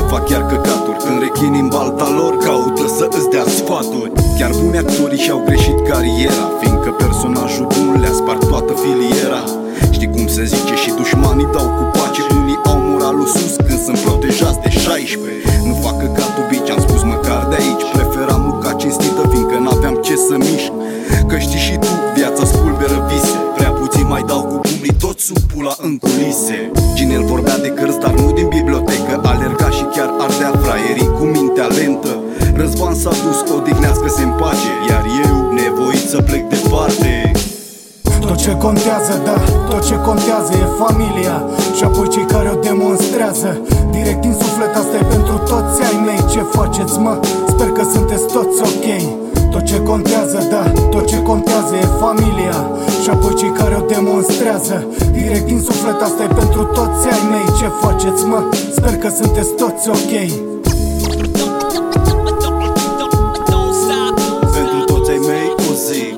fac chiar căcaturi. Când rechinii în balta lor caută să îți dea sfaturi. Chiar buni actorii și-au greșit cariera, fiindcă personajul bun le-a spart toată filiera. Știi cum se zice, și dușmanii dau cu pace. Unii au moralul sus când sunt protejați de 16. Nu fac căcatul bici, am spus măcar de aici. Preferam muca cinstită, fiindcă n-aveam ce să mișc. Că știi și tu, viața spulberă vise. Prea puțin mai dau cu public, tot sub pula în culise. Ginel vorbea de cărți, dar nu din bibliotecă. Alerga și chiar ardea fraierii cu mintea lentă. Răzvan s-a dus, odihnească-se în pace, iar eu nevoit să plec departe. Tot ce contează, da, tot ce contează e familia. Și apoi cei care o demonstrează. Direct din suflet, asta e pentru toți ai mei. Ce faceți, mă? Sper că sunteți toți ok. Tot ce contează, da, tot ce contează e familia. Și apoi cei care o demonstrează. Direct din suflet, asta e pentru toți ai mei. Ce faceți, mă? Sper că sunteți toți ok. Pentru toți ai mei o zic.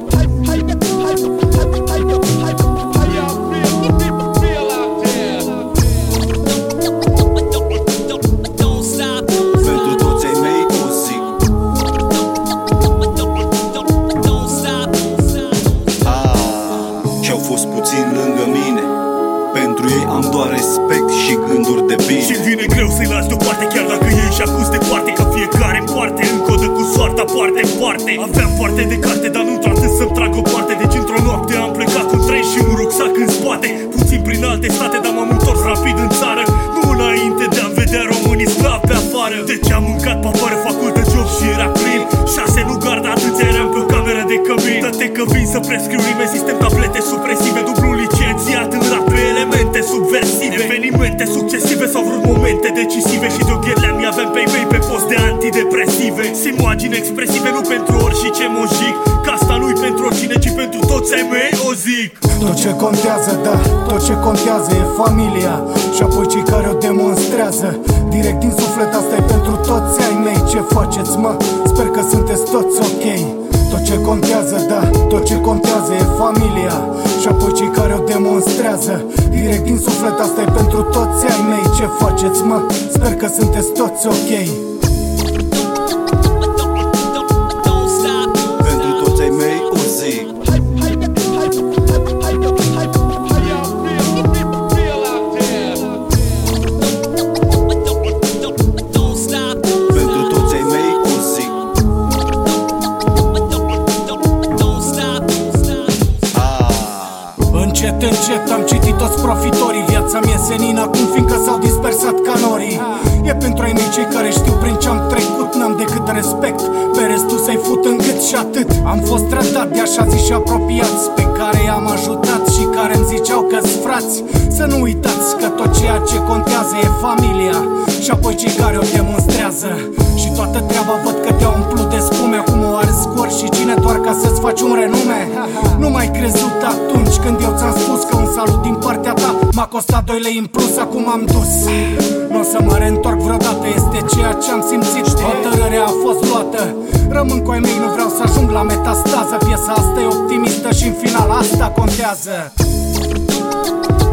Puțin lângă mine, pentru ei am doar respect și gânduri de bine. Și vine greu să-i lași deoparte, chiar dacă ei și acuz departe. Că fiecare în parte, în codă cu soarta, parte în parte. Aveam parte de carte, dar nu atât să-mi trag o parte. Deci într-o noapte am plecat cu tren și un rucsac în spate. Puțin prin alte state, dar m-am întors rapid în țară. Nu înainte de a vedea românii sclavi pe afară. Deci am mâncat papară, facultă job și era plin. 6 nu gard, atâția eram pe o cameră de cămin. Dă-te că vin să prescriu rime, sistem tablete supresive. Dublu licențiat în rap pe elemente subversive. Evenimente succesive sau vreo momente decisive. Și de-o gherleam avem pe ei pe post de antidepresive. Imagini expresive, nu pentru orice mojic. Că asta nu-i pentru oricine, ci pentru toți ai mei o zic. Tot ce contează, da, tot ce contează e familia. Și apoi cei care o demonstrează. Direct din suflet, asta e pentru toți ai mei. Ce faceți, mă? Sper că sunteți toți ok. Tot ce contează, da, tot ce contează e familia. Și apoi cei care o demonstrează. Direct din suflet, asta e pentru toți ai mei. Ce faceți, mă? Sper că sunteți toți ok. Pentru toți ai mei o zic. Pentru toți ai mei o zic. Încet, încet am citit toți profitorii. Viața mie senin acum, fiindcă s-au dispersat ca norii. E pentru ai mei cei care știu prin ce-am trecut. N-am decât respect, pe restul să-i fut în gât și atât. Am fost trădat de așa zi și apropiați, pe care i-am ajutat și care îmi ziceau că-s frați. Să nu uitați că tot ceea ce contează e familia. Și apoi cei care o demonstrează. Și toată treaba văd că te-au umplut de spume. Acum o arzi cu și cine doar ca să-ți faci un renume. Nu m-ai crezut atunci când eu ți-am spus că un salut din partea ta m-a costat 2 lei în plus, acum am dus. Nu o să mă reîntorc vreodată, este ceea ce am simțit. Hotărârea a fost luată. Rămân cu ai mei, nu vreau să ajung la metastază. Piesa asta e optimistă și în final asta contează.